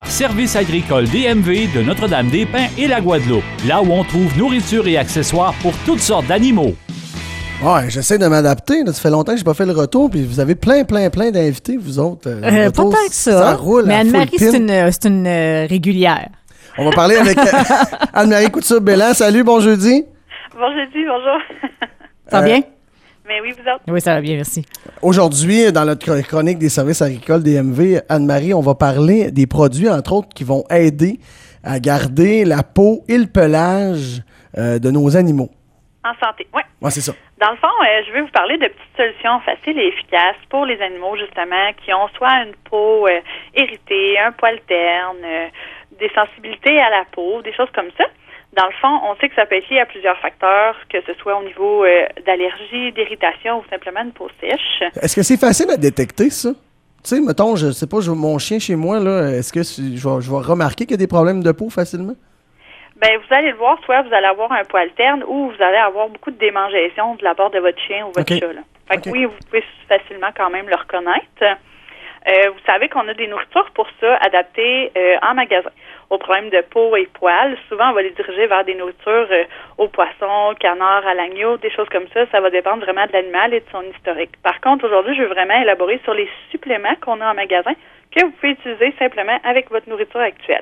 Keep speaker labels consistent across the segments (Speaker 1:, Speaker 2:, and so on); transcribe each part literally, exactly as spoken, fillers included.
Speaker 1: Service agricole D M V de Notre-Dame-des-Pins et la Guadeloupe. Là où on trouve nourriture et accessoires pour toutes sortes d'animaux.
Speaker 2: Ouais, j'essaie de m'adapter. Là. Ça fait longtemps que j'ai pas fait le retour, puis vous avez plein, plein, plein d'invités, vous autres. Euh,
Speaker 3: euh,
Speaker 2: retour,
Speaker 3: pas tant que ça.
Speaker 2: Ça roule.
Speaker 3: Mais Anne-Marie, c'est une, c'est une euh, régulière.
Speaker 2: On va parler avec euh, Anne-Marie Couture-Belland. Salut, bon jeudi.
Speaker 4: Bon jeudi, bonjour.
Speaker 3: Ça va
Speaker 2: Euh,
Speaker 3: bien?
Speaker 4: Mais oui, vous autres?
Speaker 3: Oui, ça va bien, merci.
Speaker 2: Aujourd'hui, dans notre chronique des services agricoles D M V, Anne-Marie, on va parler des produits, entre autres, qui vont aider à garder la peau et le pelage euh, de nos animaux.
Speaker 4: En santé, oui.
Speaker 2: Ouais, c'est ça.
Speaker 4: Dans le fond, euh, je vais vous parler de petites solutions faciles et efficaces pour les animaux, justement, qui ont soit une peau euh, irritée, un poil terne, euh, des sensibilités à la peau, des choses comme ça. Dans le fond, on sait que ça peut être lié à plusieurs facteurs, que ce soit au niveau euh, d'allergie, d'irritation ou simplement de peau sèche.
Speaker 2: Est-ce que c'est facile à détecter, ça? Tu sais, mettons, je sais pas, je, mon chien chez moi, là, est-ce que je vais, je vais remarquer qu'il y a des problèmes de peau facilement?
Speaker 4: Ben, vous allez le voir, soit vous allez avoir un poil terne ou vous allez avoir beaucoup de démangeaisons de la part de votre chien ou votre
Speaker 2: Okay.
Speaker 4: chat. Là. Fait que
Speaker 2: Okay.
Speaker 4: oui, vous pouvez facilement quand même le reconnaître. Euh, vous savez qu'on a des nourritures pour ça adaptées euh, en magasin. Aux problèmes de peau et poils, souvent on va les diriger vers des nourritures euh, aux poissons, canards, à l'agneau, des choses comme ça. Ça va dépendre vraiment de l'animal et de son historique. Par contre, aujourd'hui, je veux vraiment élaborer sur les suppléments qu'on a en magasin que vous pouvez utiliser simplement avec votre nourriture actuelle.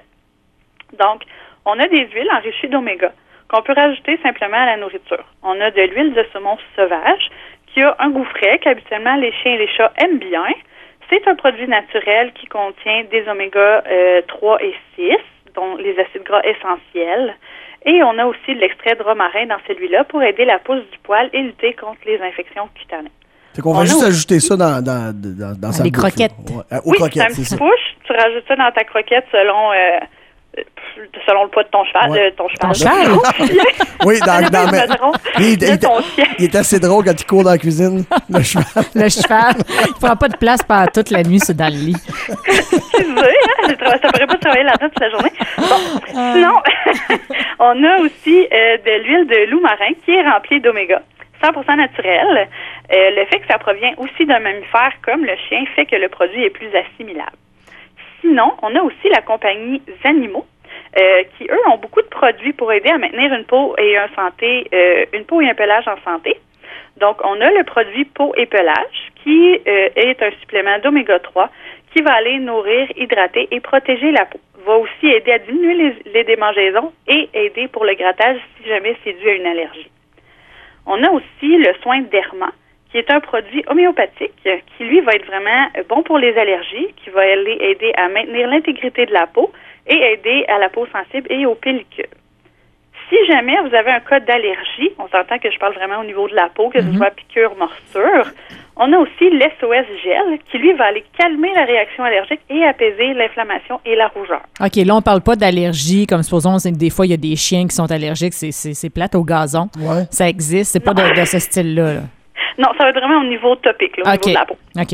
Speaker 4: Donc, on a des huiles enrichies d'oméga qu'on peut rajouter simplement à la nourriture. On a de l'huile de saumon sauvage qui a un goût frais qu'habituellement les chiens et les chats aiment bien. C'est un produit naturel qui contient des oméga euh, trois et six, dont les acides gras essentiels. Et on a aussi de l'extrait de romarin dans celui-là pour aider la pousse du poil et lutter contre les infections cutanées.
Speaker 2: Fait qu'on va
Speaker 4: On
Speaker 2: juste
Speaker 4: a
Speaker 2: ajouter ça dans, dans, dans, dans sa
Speaker 3: les
Speaker 2: bouffe, là.
Speaker 3: croquettes.
Speaker 2: Ouais, euh, aux
Speaker 4: Oui,
Speaker 2: croquettes,
Speaker 4: c'est un
Speaker 2: c'est
Speaker 4: petit
Speaker 2: ça.
Speaker 4: push. Tu rajoutes ça dans ta croquette selon euh, selon le poids de ton cheval.
Speaker 2: Ouais.
Speaker 4: De ton cheval.
Speaker 3: Ton cheval?
Speaker 2: Oui, dans,
Speaker 4: Le
Speaker 2: dans, mais-
Speaker 4: padron
Speaker 2: lui, il,
Speaker 4: de
Speaker 2: il-
Speaker 4: ton chien.
Speaker 2: il est assez drôle quand il court dans la cuisine, le cheval.
Speaker 3: Le cheval, il ne prend pas de place pendant toute la nuit, c'est dans le lit.
Speaker 4: Excusez, hein, je trava- ça pourrait pas travailler là-dedans toute la journée. Bon, sinon, on a aussi euh, de l'huile de loup marin qui est remplie d'oméga, cent pour cent naturel. Euh, le fait que ça provient aussi d'un mammifère comme le chien fait que le produit est plus assimilable. Sinon, on a aussi la compagnie Zanimo, euh, qui, eux, ont beaucoup de produits pour aider à maintenir une peau et un santé, euh, une peau et un pelage en santé. Donc, on a le produit peau et pelage, qui euh, est un supplément d'oméga trois qui va aller nourrir, hydrater et protéger la peau. Va aussi aider à diminuer les, les démangeaisons et aider pour le grattage si jamais c'est dû à une allergie. On a aussi le soin Derma, qui est un produit homéopathique qui, lui, va être vraiment bon pour les allergies, qui va aller aider à maintenir l'intégrité de la peau et aider à la peau sensible et aux pellicules. Si jamais vous avez un cas d'allergie, on s'entend que je parle vraiment au niveau de la peau, que ce
Speaker 3: Mm-hmm.
Speaker 4: soit piqûre, morsure, on a aussi l'S O S Gel qui, lui, va aller calmer la réaction allergique et apaiser l'inflammation et la rougeur.
Speaker 3: OK, là, on parle pas d'allergie, comme supposons, c'est que des fois, il y a des chiens qui sont allergiques, c'est, c'est, c'est plate au gazon.
Speaker 2: Ouais.
Speaker 3: Ça existe, c'est pas de, de ce style-là. là.
Speaker 4: Non, ça va être vraiment au niveau topique, là, au
Speaker 3: OK.
Speaker 4: niveau de la peau.
Speaker 3: OK.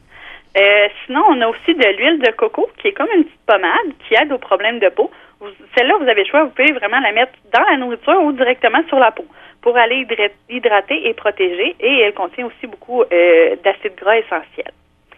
Speaker 4: Euh, sinon, on a aussi de l'huile de coco, qui est comme une petite pommade qui aide aux problèmes de peau. Vous- Celle-là, vous avez le choix, vous pouvez vraiment la mettre dans la nourriture ou directement sur la peau pour aller hydra- hydrater et protéger. Et elle contient aussi beaucoup euh, d'acides gras essentiels.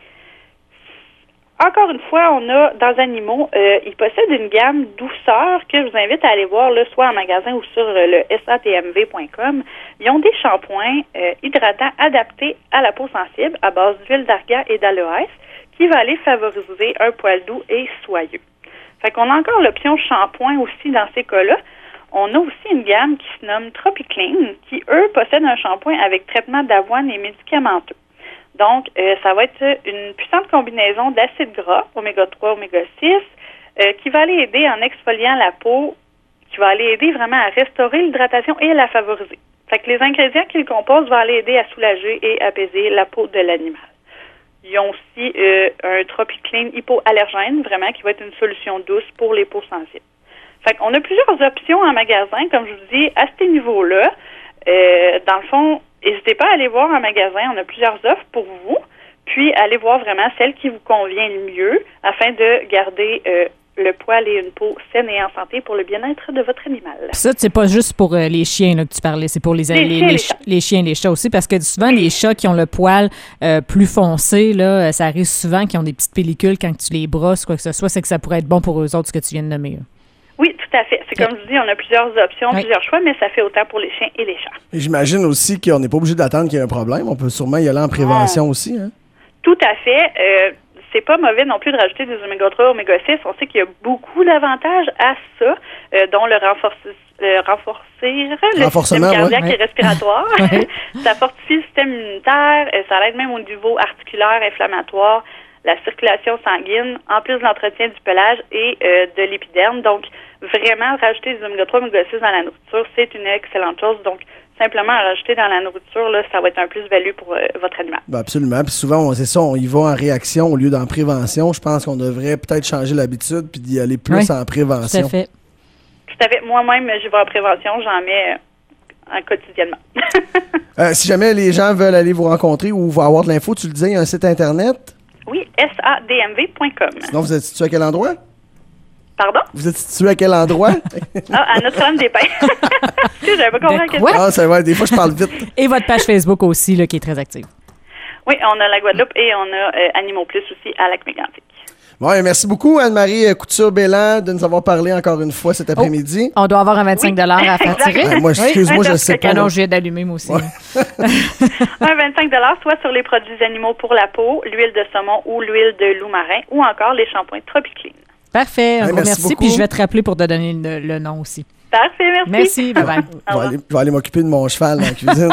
Speaker 4: Encore une fois, on a dans Animaux, euh, ils possèdent une gamme douceur que je vous invite à aller voir là, soit en magasin ou sur euh, le s a t m v point com. Ils ont des shampoings euh, hydratants adaptés à la peau sensible à base d'huile d'argan et d'aloès qui va aller favoriser un poil doux et soyeux. Fait qu'on a encore l'option shampoing aussi dans ces cas-là. On a aussi une gamme qui se nomme TropiClean qui, eux, possèdent un shampoing avec traitement d'avoine et médicamenteux. Donc, euh, ça va être une puissante combinaison d'acides gras, oméga trois, oméga six, euh, qui va aller aider en exfoliant la peau, qui va aller aider vraiment à restaurer l'hydratation et à la favoriser. Fait que les ingrédients qu'ils composent vont aller aider à soulager et apaiser la peau de l'animal. Ils ont aussi euh, un TropiClean hypoallergène, vraiment, qui va être une solution douce pour les peaux sensibles. Fait qu'on a plusieurs options en magasin, comme je vous dis, à ce niveau-là. Euh, dans le fond, n'hésitez pas à aller voir en magasin, on a plusieurs offres pour vous, puis allez voir vraiment celle qui vous convient le mieux afin de garder euh, le poil et une peau saine et en santé pour le bien-être de votre animal.
Speaker 3: Puis ça, c'est pas juste pour euh, les chiens là, que tu parlais, c'est pour les,
Speaker 4: Les
Speaker 3: les,
Speaker 4: chiens,
Speaker 3: les,
Speaker 4: les
Speaker 3: ch-
Speaker 4: chats.
Speaker 3: les chiens et les chats aussi, parce que souvent, les chats qui ont le poil euh, plus foncé, là, euh, ça arrive souvent qu'ils ont des petites pellicules quand tu les brosses, quoi que ce soit, c'est que ça pourrait être bon pour eux autres, ce que tu viens de nommer. Là.
Speaker 4: Oui, tout à fait. C'est
Speaker 3: Ok.
Speaker 4: comme je dis, on a plusieurs options,
Speaker 3: Oui.
Speaker 4: plusieurs choix, mais ça fait autant pour les chiens et les chats.
Speaker 2: Et j'imagine aussi qu'on n'est pas obligé d'attendre qu'il y ait un problème. On peut sûrement y aller en prévention aussi. Hein?
Speaker 4: Tout à fait. Euh, c'est pas mauvais non plus de rajouter des oméga trois, oméga six. On sait qu'il y a beaucoup d'avantages à ça, euh, dont le renforcer, le renforcer le
Speaker 2: Renforcement,
Speaker 4: système cardiaque
Speaker 3: ouais.
Speaker 4: et respiratoire.
Speaker 3: Ouais.
Speaker 4: Ça fortifie le système immunitaire, euh, ça aide même au niveau articulaire, inflammatoire, la circulation sanguine, en plus de l'entretien du pelage et euh, de l'épiderme. Donc, vraiment, rajouter des oméga trois, oméga six dans la nourriture, c'est une excellente chose. Donc, simplement à rajouter dans la nourriture, là, ça va être un plus-value pour euh, votre animal.
Speaker 2: Ben absolument. Puis souvent, on- c'est ça, on y va en réaction au lieu d'en prévention. Je pense qu'on devrait peut-être changer l'habitude puis d'y aller plus
Speaker 3: Oui,
Speaker 2: en
Speaker 3: Tout
Speaker 2: prévention.
Speaker 3: à fait.
Speaker 4: Tout à fait. Moi-même, je vais en prévention, j'en mets euh, en quotidiennement.
Speaker 2: Euh, si jamais les gens veulent aller vous rencontrer ou vont avoir de l'info, tu le disais, il y a un site Internet.
Speaker 4: Oui, S A D M V point com.
Speaker 2: Sinon, vous êtes situé à quel endroit?
Speaker 4: Pardon?
Speaker 2: Vous êtes situé à quel endroit?
Speaker 4: Ah, à Notre-Dame-des-Pins. Excusez, j'avais pas compris la
Speaker 3: De
Speaker 4: question.
Speaker 3: quoi?
Speaker 2: Ah, ça va, des fois, je parle vite.
Speaker 3: Et votre page Facebook aussi, là, qui est très active.
Speaker 4: Oui, on a la Guadeloupe et on a euh, Animaux Plus aussi à Lac-Mégantic.
Speaker 2: Bon, et merci beaucoup, Anne-Marie Couture-Bélan, de nous avoir parlé encore une fois cet après-midi.
Speaker 3: On doit avoir un vingt-cinq
Speaker 4: Oui.
Speaker 3: à faire
Speaker 4: Exact.
Speaker 3: tirer.
Speaker 2: Ben, moi, excuse-moi, je sais pas.
Speaker 3: Ah non,
Speaker 2: là.
Speaker 3: j'ai d'allumer, moi aussi.
Speaker 2: Ouais.
Speaker 4: Un vingt-cinq soit sur les produits animaux pour la peau, l'huile de saumon ou l'huile de loup marin ou encore les shampoings Tropiclean.
Speaker 3: Parfait, un
Speaker 2: Hey,
Speaker 3: gros
Speaker 2: merci
Speaker 3: merci.
Speaker 2: beaucoup.
Speaker 3: Puis je vais te rappeler pour te donner le, le nom aussi.
Speaker 4: Parfait, merci.
Speaker 3: Merci, bye-bye.
Speaker 4: Au
Speaker 2: Je vais
Speaker 4: revoir.
Speaker 2: aller, je vais aller m'occuper de mon cheval dans la cuisine.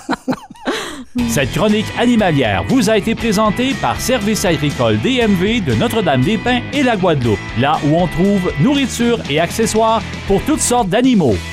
Speaker 1: Cette chronique animalière vous a été présentée par Service agricole D M V de Notre-Dame-des-Pins et la Guadeloupe, là où on trouve nourriture et accessoires pour toutes sortes d'animaux.